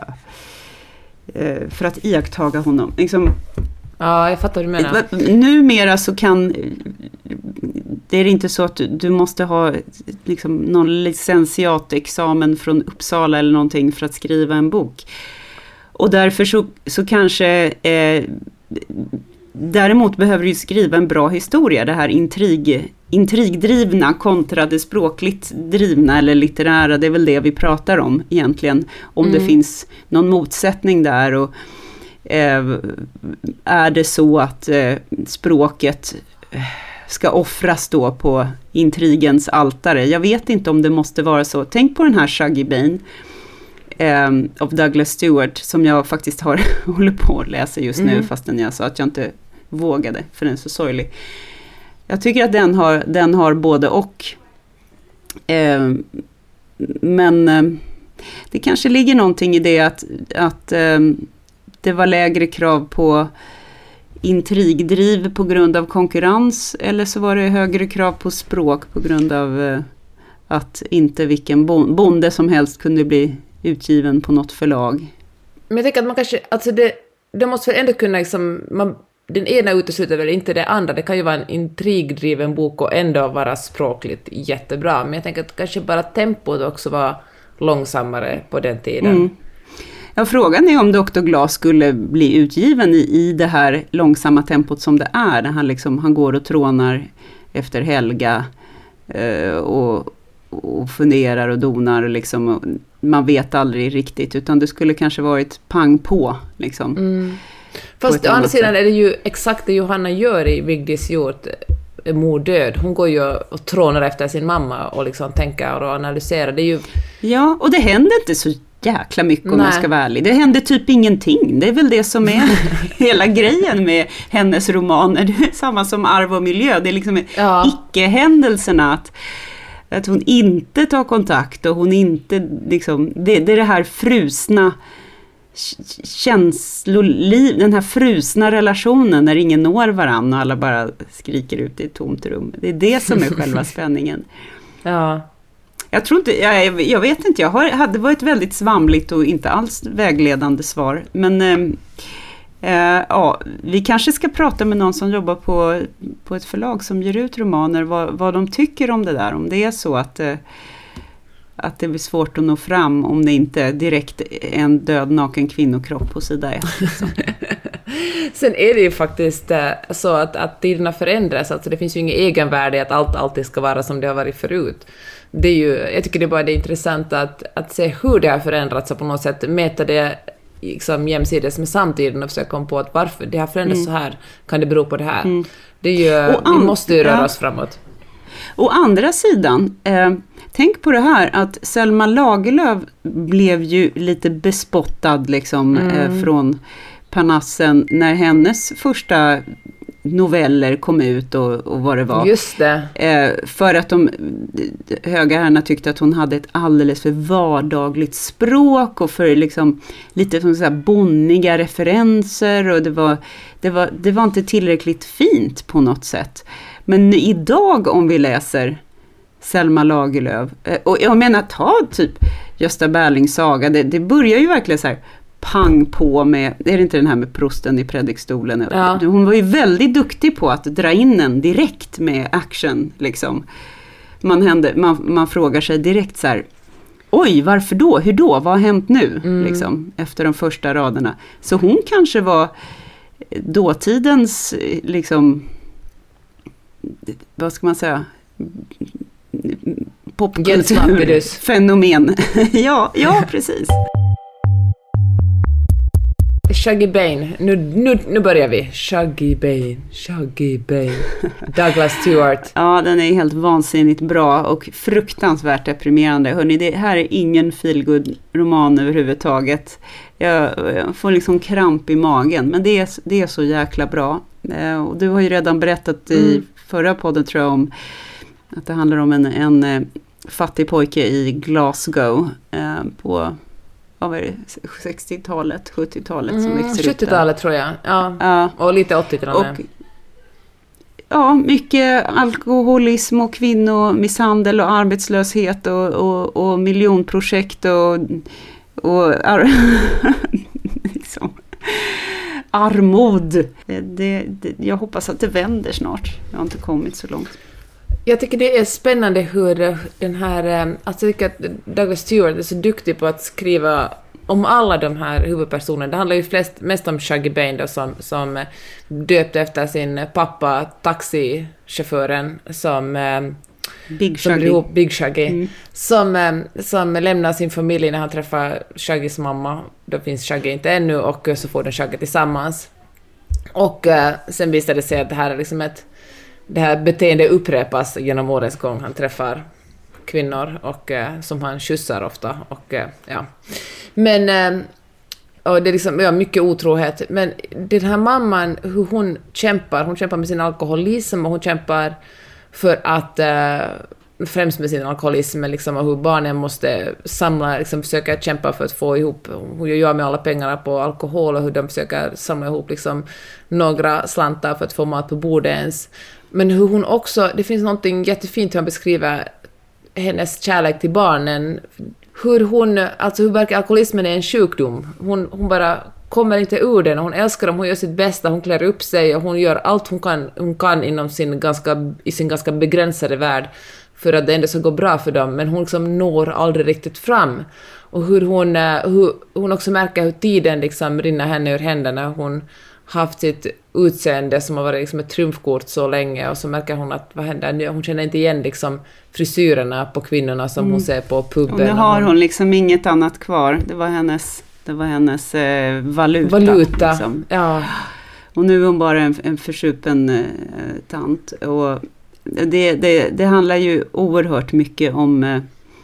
[SPEAKER 3] Eh, för att iakttaga honom. Liksom,
[SPEAKER 2] ja, jag fattar vad du menar.
[SPEAKER 3] Numera så kan, det är inte så att du, du måste ha liksom någon licentiatexamen från Uppsala eller någonting för att skriva en bok. Och därför så, så kanske eh, däremot behöver du skriva en bra historia. Det här intrig, intrigdrivna kontra det språkligt drivna eller litterära, det är väl det vi pratar om egentligen. Om mm. det finns någon motsättning där, och eh, är det så att eh, språket ska offras då på intrigens altare. Jag vet inte om det måste vara så. Tänk på den här Shuggy Bain Um, av Douglas Stewart, som jag faktiskt har håller på att läsa just nu, mm. fastän jag sa att jag inte vågade, för den är så sorglig. Jag tycker att den har, den har både och. Um, men um, det kanske ligger någonting i det att, att um, det var lägre krav på intrigdriv på grund av konkurrens, eller så var det högre krav på språk på grund av uh, att inte vilken bonde som helst kunde bli utgiven på något förlag.
[SPEAKER 2] Men jag tänker att man kanske, alltså det, det måste väl ändå kunna liksom, man, den ena utesluter väl inte det andra. Det kan ju vara en intrigdriven bok och ändå vara språkligt jättebra. Men jag tänker att kanske bara tempot också var långsammare på den tiden. Mm.
[SPEAKER 3] Ja, frågan är om doktor Glas skulle bli utgiven i, i det här långsamma tempot som det är. Där han, liksom, han går och trånar efter Helga eh, och och funderar och donar och liksom, och man vet aldrig riktigt, utan det skulle kanske varit pang på liksom. Mm.
[SPEAKER 2] Fast å andra sidan är det ju exakt det Johanna gör i Vigdis Hjort, Mor död. Hon går ju och trånar efter sin mamma och liksom tänker och analyserar. Det är ju...
[SPEAKER 3] Ja, och det händer inte så jäkla mycket om Nej. man ska vara ärlig. Det händer typ ingenting. Det är väl det som är hela grejen med hennes romaner. Det är samma som Arv och miljö. Det är liksom ja. icke-händelserna att Att hon inte tar kontakt och hon inte liksom, det, det är det här frusna känsloliv, den här frusna relationen när ingen når varann och alla bara skriker ut i ett tomt rum. Det är det som är själva spänningen.
[SPEAKER 2] Ja.
[SPEAKER 3] Jag tror inte, jag, jag vet inte, jag har, hade varit väldigt svamligt och inte alls vägledande svar. Men eh, eh, ja, vi kanske ska prata med någon som jobbar på, på ett förlag som ger ut romaner, vad, vad de tycker om det där. Om det är så att, eh, att det blir svårt att nå fram om det inte direkt är en död naken kvinnokropp på sida ett. Liksom.
[SPEAKER 2] Sen är det ju faktiskt så att, att tiderna förändras. Alltså det finns ju ingen egenvärde att allt alltid ska vara som det har varit förut. Det är ju, jag tycker det är bara det är intressant att, att se hur det har förändrats och på något sätt mäta det liksom jämsides med samtiden och försöka komma på att varför det har förändrats mm. så här, kan det bero på det här. Mm. Det är ju, an- vi måste ju röra oss framåt.
[SPEAKER 3] Å andra sidan, eh, tänk på det här att Selma Lagerlöf blev ju lite bespottad liksom, mm. eh, från Parnassen när hennes första noveller kom ut och, och vad det var.
[SPEAKER 2] Just det.
[SPEAKER 3] Eh, för att de höga herrarna tyckte att hon hade ett alldeles för vardagligt språk och för liksom lite som så här bonniga referenser och det var, det var, det var inte tillräckligt fint på något sätt. Men idag om vi läser Selma Lagerlöf, eh, och jag menar ta typ Gösta Berlings saga, det, det börjar ju verkligen så här pang på med, är det inte den här med prosten i predikstolen? Ja. Hon var ju väldigt duktig på att dra in en direkt med action liksom. Man, hände, man, man frågar sig direkt så här, oj, varför då? Hur då? Vad har hänt nu? Mm. Liksom, efter de första raderna. Så hon kanske var dåtidens liksom, vad ska man säga, popkulturfenomen. ja, ja, precis.
[SPEAKER 2] Shaggy Bane. Nu, nu, nu börjar vi. Shaggy Bane. Shaggy Bane. Douglas Stewart.
[SPEAKER 3] Ja, den är helt vansinnigt bra och fruktansvärt deprimerande. Hörrni, det här är ingen feelgood-roman överhuvudtaget. Jag, jag får liksom kramp i magen. Men det är, det är så jäkla bra. Eh, och du har ju redan berättat i mm. förra podden, tror jag, om att det handlar om en, en eh, fattig pojke i Glasgow eh, på... vad var det, sextiotalet, sjuttiotalet som
[SPEAKER 2] mm,
[SPEAKER 3] växer upp där.
[SPEAKER 2] sjuttiotalet tror jag, ja.
[SPEAKER 3] ja.
[SPEAKER 2] Och lite åttiotalet.
[SPEAKER 3] Ja, mycket alkoholism och kvinnomisshandel och arbetslöshet och, och, och miljonprojekt och, och ar- liksom, armod. Det, det, det, jag hoppas att det vänder snart. Jag har inte kommit så långt.
[SPEAKER 2] Jag tycker det är spännande hur den här, alltså jag tycker att Douglas Stewart är så duktig på att skriva om alla de här huvudpersonerna. Det handlar ju flest, mest om Shaggy Bane då, som, som döpte efter sin pappa, taxichauffören, som
[SPEAKER 3] Big
[SPEAKER 2] som
[SPEAKER 3] Shaggy,
[SPEAKER 2] ihop, Big Shaggy
[SPEAKER 3] mm.
[SPEAKER 2] som, som lämnar sin familj när han träffar Shaggys mamma. Då finns Shaggy inte ännu och så får de Shaggy tillsammans. Och sen visar det sig att det här är liksom ett det här beteendet upprepas genom årens gång. Han träffar kvinnor och, eh, som han kyssar ofta. Och, eh, ja. Men eh, och det är liksom, ja, mycket otrohet. Men den här mamman, hur hon kämpar. Hon kämpar med sin alkoholism och hon kämpar för att eh, främst med sin alkoholism, liksom, och hur barnen måste samla, liksom, försöka kämpa för att få ihop. Hon gör med alla pengarna på alkohol och hur de försöker samla ihop liksom, några slantar för att få mat på bordet ens. Men hur hon också, det finns någonting jättefint hur han beskriver hennes kärlek till barnen. Hur hon, alltså hur verkar alkoholismen är en sjukdom. Hon, hon bara kommer inte ur den. Hon älskar dem, hon gör sitt bästa, hon klär upp sig och hon gör allt hon kan, hon kan inom sin ganska, i sin ganska begränsade värld för att det ändå ska gå bra för dem. Men hon liksom når aldrig riktigt fram. Och hur hon, hur, hon också märker hur tiden liksom rinner henne ur händerna. Hon haft sitt utseende som har varit liksom ett trumfkort så länge och så märker hon att vad händer nu? Hon känner inte igen liksom frisyrerna på kvinnorna som mm. hon ser på puben.
[SPEAKER 3] Och nu har hon, hon liksom inget annat kvar. Det var hennes, det var hennes eh, valuta.
[SPEAKER 2] Valuta,
[SPEAKER 3] liksom.
[SPEAKER 2] ja.
[SPEAKER 3] Och nu är hon bara en, en försupen eh, tant. Och det, det, det handlar ju oerhört mycket om eh,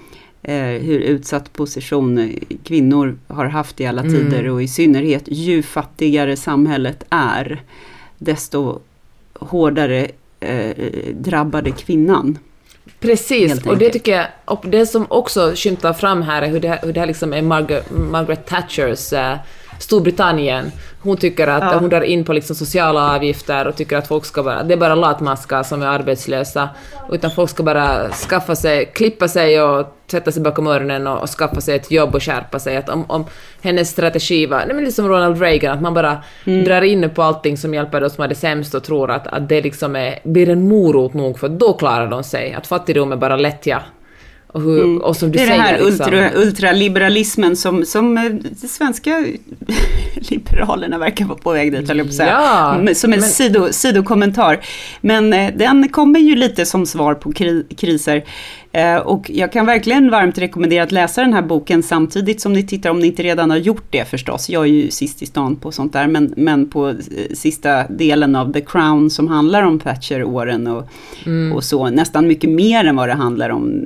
[SPEAKER 3] hur utsatt position kvinnor har haft i alla tider mm. och i synnerhet ju fattigare samhället är, desto hårdare eh, drabbade kvinnan.
[SPEAKER 2] Precis, och det tycker jag, och det som också skymtar fram här är hur det, hur det här liksom är Margaret, Margaret Thatchers eh, Storbritannien. Hon tycker att ja. hon drar in på liksom sociala avgifter och tycker att folk ska bara, det är bara latmaskar som är arbetslösa, utan folk ska bara skaffa sig, klippa sig och sätta sig bakom öronen och, och skaffa sig ett jobb och skärpa sig. Att om, om hennes strategi var, nej men liksom Ronald Reagan, att man bara mm. drar in på allting som hjälper de som är det sämst och tror att, att det liksom är, blir en morot nog för då klarar de sig. Att fattigdom är bara lättja. Och, hur, mm. och som du
[SPEAKER 3] det är
[SPEAKER 2] säger,
[SPEAKER 3] det här
[SPEAKER 2] liksom,
[SPEAKER 3] ultra, ultraliberalismen som, som de svenska liberalerna verkar vara på väg dit, höll jag på att säga.
[SPEAKER 2] Ja,
[SPEAKER 3] som en men... sido, sidokommentar. Men eh, den kommer ju lite som svar på kri- kriser. Eh, och jag kan verkligen varmt rekommendera att läsa den här boken samtidigt som ni tittar, om ni inte redan har gjort det förstås. Jag är ju sist i stan på sånt där, men, men på eh, sista delen av The Crown som handlar om Thatcher-åren och, mm. och så. Nästan mycket mer än vad det handlar om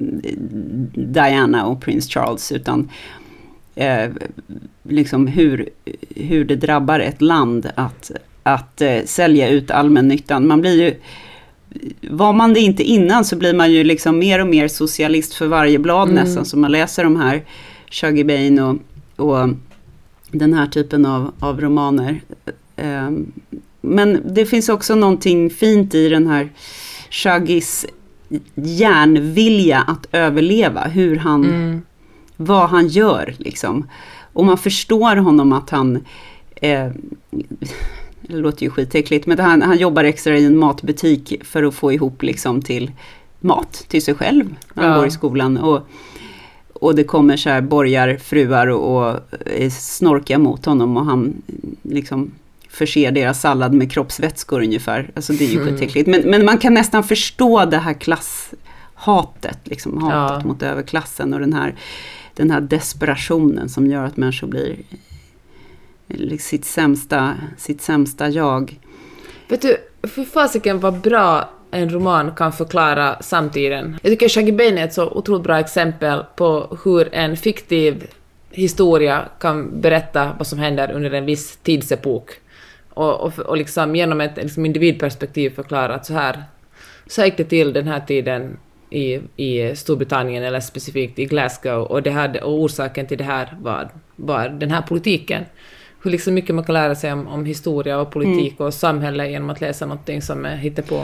[SPEAKER 3] Diana och Prince Charles, utan eh, liksom hur, hur det drabbar ett land att, att eh, sälja ut allmännyttan. Man blir ju, var man det inte innan så blir man ju liksom mer och mer socialist för varje blad mm. nästan, så man läser de här Shaggy Bane och, och den här typen av, av romaner. Eh, men det finns också någonting fint i den här Shaggys järnvilja att överleva, hur han mm. vad han gör liksom. Och man förstår honom att han eh, det låter ju skitäckligt, men han, han jobbar extra i en matbutik för att få ihop liksom till mat till sig själv när han
[SPEAKER 2] ja.
[SPEAKER 3] går i skolan, och, och det kommer så här borgarfruar och, och är snorkiga mot honom och han liksom förser deras sallad med kroppsvätskor ungefär. Alltså det är ju mm. skitäckligt. Men, men man kan nästan förstå det här klasshatet, liksom hatet ja. mot överklassen och den här, den här desperationen som gör att människor blir sitt sämsta, sitt sämsta jag.
[SPEAKER 2] Vet du, för fasiken vad bra en roman kan förklara samtiden. Jag tycker Shaggy Bane är ett så otroligt bra exempel på hur en fiktiv historia kan berätta vad som händer under en viss tidsepok. Och, och, och liksom genom ett liksom individperspektiv förklara att så här, så gick det till den här tiden i, i Storbritannien eller specifikt i Glasgow, och, det här, och orsaken till det här var, var den här politiken. Hur liksom mycket man kan lära sig om, om historia och politik mm. och samhälle genom att läsa någonting som är hittepå.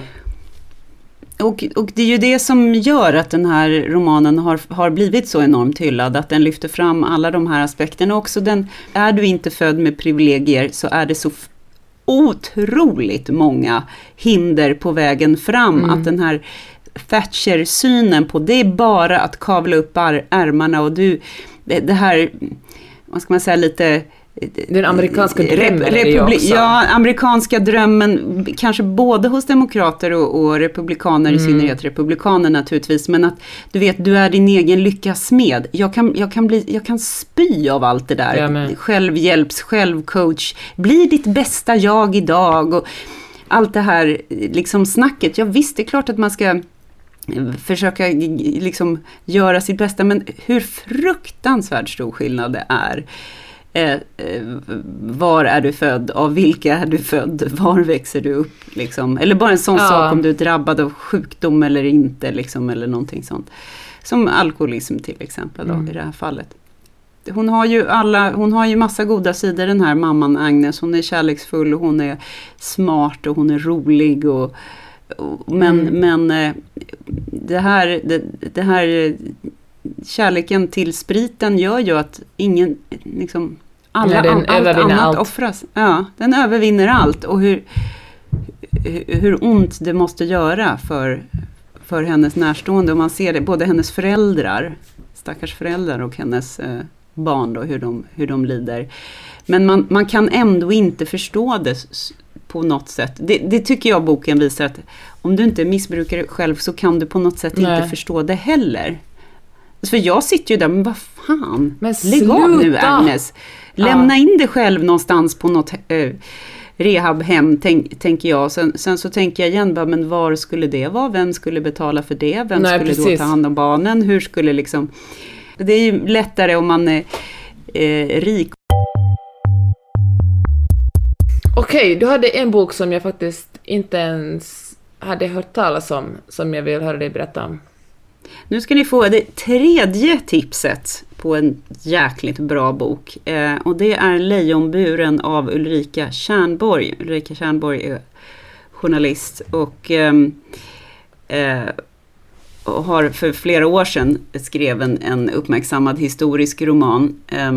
[SPEAKER 3] Och, och det är ju det som gör att den här romanen har, har blivit så enormt hyllad, att den lyfter fram alla de här aspekterna. Också den, är du inte född med privilegier så är det så f- otroligt många hinder på vägen fram. Mm. Att den här Thatcher-synen på det är bara att kavla upp ar- ärmarna och du, det, det här, vad ska man säga, lite...
[SPEAKER 2] Den amerikanska drömmen Rep- republi- också.
[SPEAKER 3] Ja, amerikanska drömmen, kanske både hos demokrater och, och republikaner, mm. i synnerhet republikaner naturligtvis, men att du vet, du är din egen lyckas smed. Jag kan, jag kan, bli, jag kan spy av allt det där. Ja, självhjälps, självcoach, bli ditt bästa jag idag och allt det här liksom snacket. Ja visst, det är klart att man ska försöka liksom göra sitt bästa, men hur fruktansvärt stor skillnad det är. Eh, eh, var är du född? Av vilka är du född? Var växer du upp? Liksom? Eller bara en sån ja. sak om du är drabbad av sjukdom eller inte. Liksom, eller någonting sånt. Som alkoholism till exempel då, mm. i det här fallet. Hon har ju alla, hon har ju massa goda sidor, den här mamman Agnes. Hon är kärleksfull och hon är smart och hon är rolig. Och, och, men mm. men eh, det här... Det, det här kärleken till spriten gör ju att ingen, liksom, alla, ja, den allt annat allt. offras. Ja, den övervinner allt. Och hur, hur ont det måste göra för, för hennes närstående. Och man ser det, både hennes föräldrar, stackars föräldrar, och hennes eh, barn då, hur de, hur de lider. Men man, man kan ändå inte förstå det på något sätt. Det, det tycker jag boken visar, att om du inte missbrukar det själv så kan du på något sätt Nej. inte förstå det heller. För jag sitter ju där, men vad fan, men lägg av nu Agnes. Lämna ja. in dig själv någonstans på något eh, rehabhem, tänk, tänker jag. Sen, sen så tänker jag igen, bara, men var skulle det vara? Vem skulle betala för det? Vem Nej, skulle precis. då ta hand om barnen? Hur skulle liksom... Det är ju lättare om man är eh, rik.
[SPEAKER 2] Okej, du hade en bok som jag faktiskt inte ens hade hört talas om, som jag vill höra dig berätta om.
[SPEAKER 3] Nu ska ni få det tredje tipset på en jäkligt bra bok. Eh, och det är Lejonburen av Ulrika Tjärnborg. Ulrika Tjärnborg är journalist och, eh, eh, och har för flera år sedan skrev en, en uppmärksammad historisk roman eh,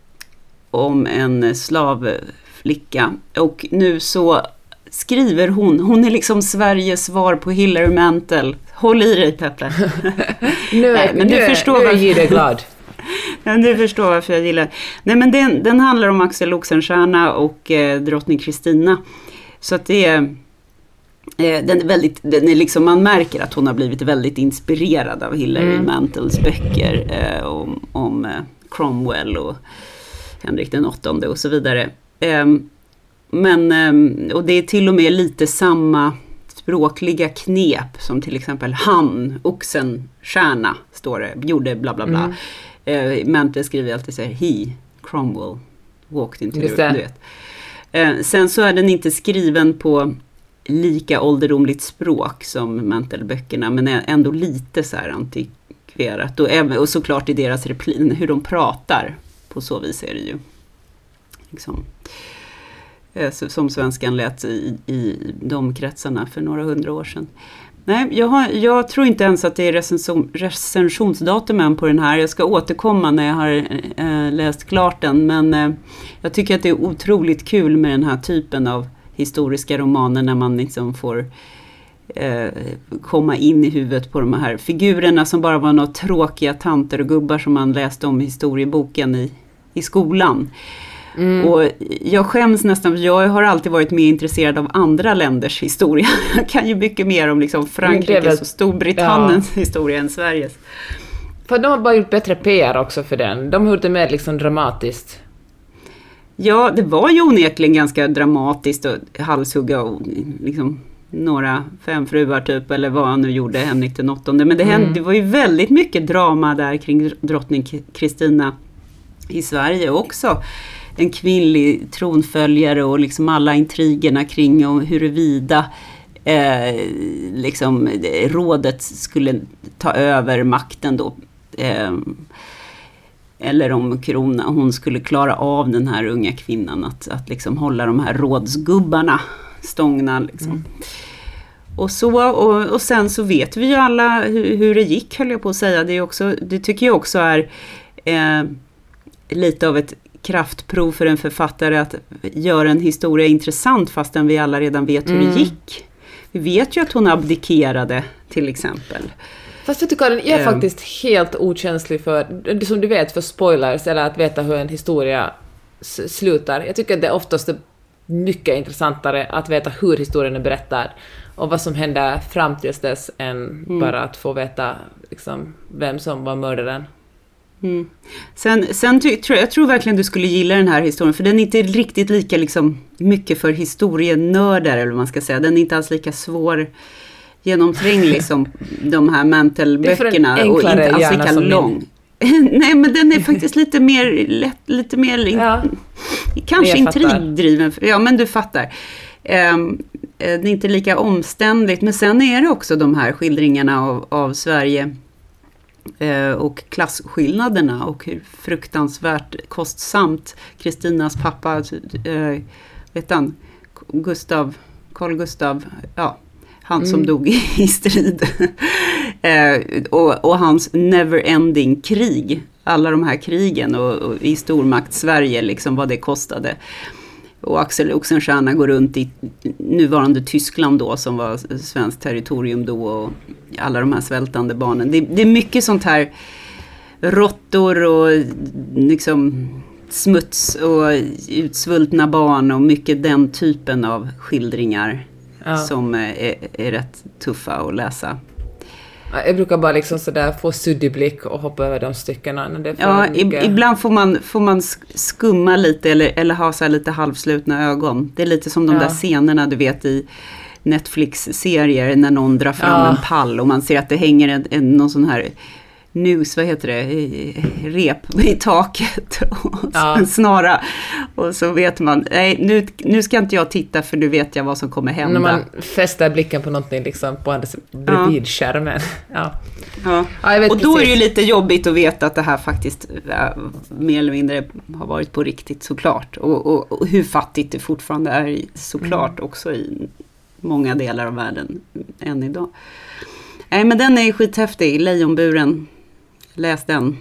[SPEAKER 3] om en slavflicka. Och nu så skriver hon, hon är liksom Sveriges svar på Hilary Mantel. Håll i dig, Peppe.
[SPEAKER 2] nu är, Nej, men du nu, förstår nu är jag varför... glad.
[SPEAKER 3] Ja, du förstår varför jag gillar. Nej, men den, den handlar om Axel Oxenstierna och eh, drottning Kristina. Så att det är, eh, den är väldigt, den är liksom, man märker att hon har blivit väldigt inspirerad av Hilary mm. Mantels böcker eh, om, om eh, Cromwell och Henrik den åttonde och så vidare. Eh, men, eh, och det är till och med lite samma språkliga knep som till exempel han, Oxenstierna, står det, gjorde bla bla bla. Mm. Eh, Mantel skriver alltid så här, he, Cromwell, walked into the, du vet. Eh, sen så är den inte skriven på lika ålderdomligt språk som Mantel-böckerna, men är ändå lite så här antikverat. Och, även, och såklart i deras replin, hur de pratar, på så vis är det ju liksom... som svenskan lät i, i de kretsarna för några hundra år sedan. Nej, jag, har, jag tror inte ens att det är recension, recensionsdatumen på den här. Jag ska återkomma när jag har äh, läst klart den. Men äh, jag tycker att det är otroligt kul med den här typen av historiska romaner, när man liksom får äh, komma in i huvudet på de här figurerna som bara var några tråkiga tanter och gubbar som man läste om i historieboken i, i skolan. Mm. Och jag skäms nästan, för jag har alltid varit mer intresserad av andra länders historia. Jag kan ju mycket mer om liksom Frankrikes väl, och Storbritanniens ja. historia än Sveriges.
[SPEAKER 2] För de har bara gjort bättre P R också för den. De har gjort det mer liksom dramatiskt.
[SPEAKER 3] Ja, det var ju onekligen ganska dramatiskt och halshugga och liksom några fem fruar typ, eller vad han nu gjorde, Henrik den åttonde. Men det, hände, mm. det var ju väldigt mycket drama där kring drottning Kristina i Sverige också. En kvinnlig tronföljare och liksom alla intrigerna kring och huruvida eh, liksom, rådet skulle ta över makten då. Eh, eller om Krona, hon skulle klara av den här unga kvinnan att, att liksom hålla de här rådsgubbarna stångna liksom. Mm. Och så, och, och sen så vet vi ju alla hur, hur det gick, höll jag på att säga. Det, är också, det tycker jag också är eh, lite av ett kraftprov för en författare att göra en historia intressant fastän vi alla redan vet hur mm. det gick. Vi vet ju att hon abdikerade till exempel.
[SPEAKER 2] Fast vet du Karin, jag är um, faktiskt helt okänslig för, som du vet, för spoilers eller att veta hur en historia s- slutar. Jag tycker att det är oftast mycket intressantare att veta hur historien är berättad och vad som händer fram tills dess än mm. bara att få veta liksom, vem som var mördaren.
[SPEAKER 3] Mm. Sen, sen ty, tror jag, jag tror verkligen du skulle gilla den här historien, för den är inte riktigt lika liksom, mycket för historienördar eller vad man ska säga. Den är inte alls lika svår genomtränglig som de här Mantel-böckerna och inte alls lika lång. Nej, men den är faktiskt lite mer lätt, lite mer ja. kanske intrigdriven. Ja, men du fattar. Um, det är inte lika omständigt, men sen är det också de här skildringarna av, av Sverige uh, och klasskillnaderna och hur fruktansvärt kostsamt Kristinas pappa, uh, vet han, Gustav, Carl Gustav, ja, han som mm. dog i strid. eh, och, och hans never-ending krig. Alla de här krigen och, och i stormakt Sverige, liksom vad det kostade. Och Axel Oxenstierna går runt i nuvarande Tyskland då, som var svenskt territorium då. Och alla de här svältande barnen. Det, det är mycket sånt här råttor och liksom smuts och utsvultna barn och mycket den typen av skildringar. Ja. Som är, är rätt tuffa att läsa.
[SPEAKER 2] Jag brukar bara liksom sådär få suddig blick och hoppa över de styckena. När det
[SPEAKER 3] ja, mycket... ibland får man, får man skumma lite eller, eller ha så här lite halvslutna ögon. Det är lite som de ja. där scenerna du vet i Netflix-serier när någon drar fram ja. en pall och man ser att det hänger en, en, någon sån här nus, vad heter det, rep i taket och ja. en snara. Och så vet man, nej nu, nu ska inte jag titta för nu vet jag vad som kommer hända.
[SPEAKER 2] När man fäster blicken på någonting liksom på andra bredvid skärmen. Ja.
[SPEAKER 3] Ja. Ja, jag vet och då precis. Är det ju lite jobbigt att veta att det här faktiskt ja, mer eller mindre har varit på riktigt såklart. Och, och, och hur fattigt det fortfarande är såklart mm. också i många delar av världen än idag. Nej, men den är skithäftig, Lejonburen. Läs den.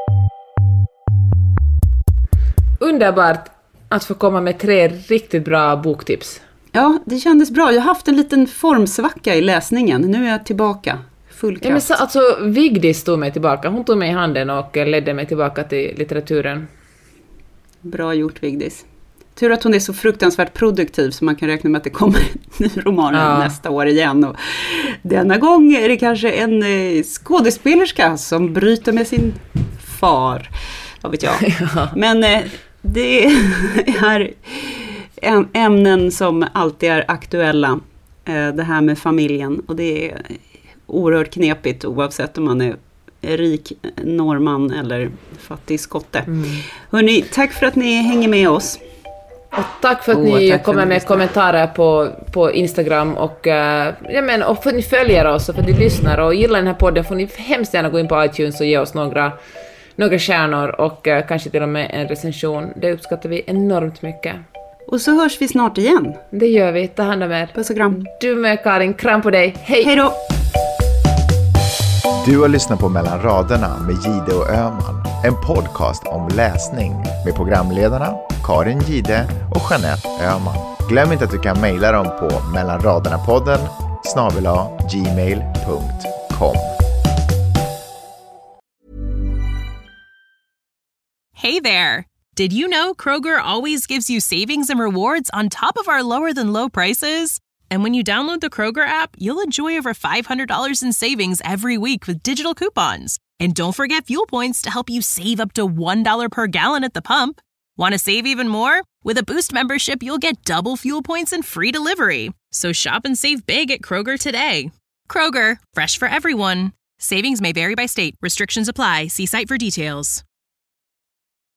[SPEAKER 2] Underbart att få komma med tre riktigt bra boktips.
[SPEAKER 3] Ja, det kändes bra. Jag har haft en liten formsvacka i läsningen. Nu är jag tillbaka. Full kraft.
[SPEAKER 2] Ja, men så, alltså, Vigdis tog mig tillbaka. Hon tog mig i handen och ledde mig tillbaka till litteraturen.
[SPEAKER 3] Bra gjort, Vigdis. Tur att hon är så fruktansvärt produktiv så man kan räkna med att det kommer en ny roman ja. nästa år igen. Och denna gång är det kanske en eh, skådespelerska som bryter med sin far. Vad vet jag. Ja. Men eh, det är ämnen som alltid är aktuella. Eh, det här med familjen. Och det är oerhört knepigt oavsett om man är rik norrman eller fattig skotte. Mm. Hörrni, tack för att ni hänger med oss.
[SPEAKER 2] Och tack för att oh, ni kommer med kommentarer på, på Instagram och, uh, ja, men, och för att ni följer oss och för att ni lyssnar och gillar den här podden får ni hemskt gärna gå in på iTunes och ge oss några, några stjärnor och uh, kanske till och med en recension. Det uppskattar vi enormt mycket.
[SPEAKER 3] Och så hörs vi snart igen.
[SPEAKER 2] Det gör vi. Ta hand om er.
[SPEAKER 3] Puss och kram.
[SPEAKER 2] Du med Karin. Kram på dig. Hej.
[SPEAKER 3] Hej då.
[SPEAKER 1] Du har lyssnat på Mellan raderna med Gide och Öhman. En podcast om läsning med programledarna Karin Gide och Jeanette Öhman. Glöm inte att du kan mejla dem på mellanraderna-podden snabel-a gmail punkt com.
[SPEAKER 6] Hey there! Did you know Kroger always gives you savings and rewards on top of our lower than low prices? And when you download the Kroger app, you'll enjoy over five hundred dollars in savings every week with digital coupons. And don't forget fuel points to help you save up to one dollar per gallon at the pump. Want to save even more? With a Boost membership, you'll get double fuel points and free delivery. So shop and save big at Kroger today. Kroger, fresh for everyone. Savings may vary by state. Restrictions apply. See site for details.